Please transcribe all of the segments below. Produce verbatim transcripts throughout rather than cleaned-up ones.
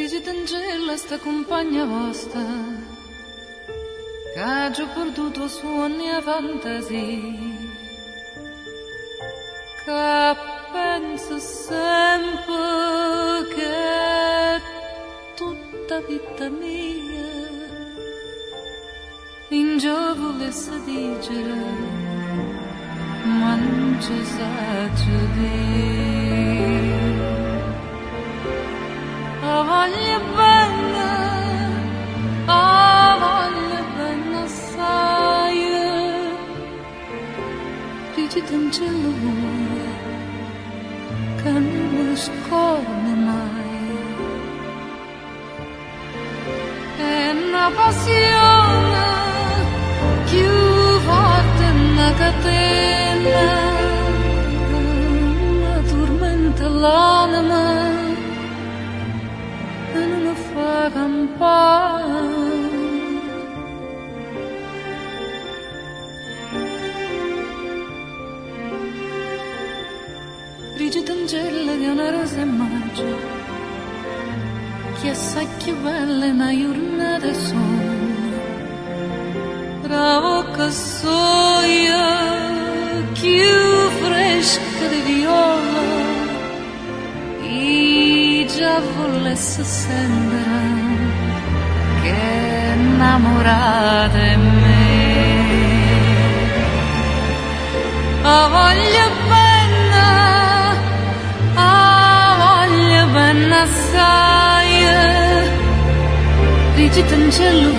Angela, sta compagna vostra, che ha già perduto suoni e fantasie, che pensa sempre che è tutta vita mia, in già volesse dire, ma non ci sa dire. A voglia bene, a voglia bene assai, dici t'angelo che non mi scorda mai. È una passione più forte, una catena, una tormenta l'anima. Fa campare Brigida Angela che è una rosa magica che assai più bella una giornata sola, bravo che soia più fresca di viola e già volesse sembra che è innamorata di me. A voglia bene, a voglia bene assai, Brigida Angelo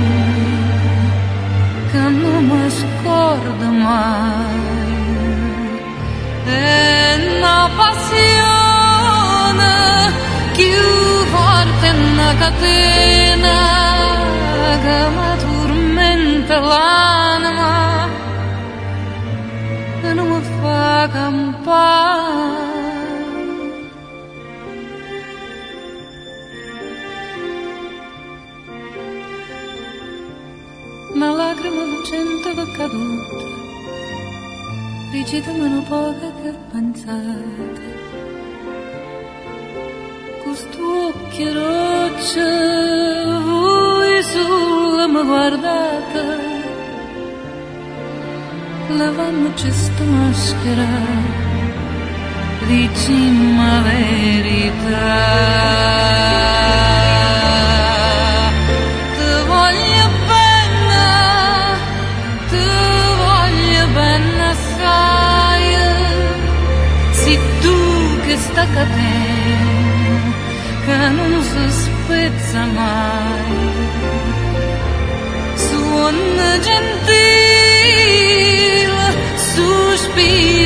che non mi scorda mai. È una passione più forte, una catena che mi tormenta l'anima e non mi fa campare. Una lacrima lucente che è caduta, Brigida meno poca che pensate. Quest'occhio roccia, voi solo mi guardate, lavando questa maschera, dicimi la verità. Ti voglio bene, ti voglio bene assai, sei tu che sta cadendo, che non si spezza mai. Suona gentile, sospira